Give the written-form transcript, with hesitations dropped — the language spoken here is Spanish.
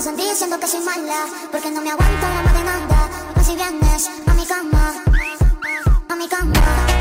sentí diciendo que soy mala, porque no me aguanto la más demanda. Pues si vienes a mi cama, a mi cama.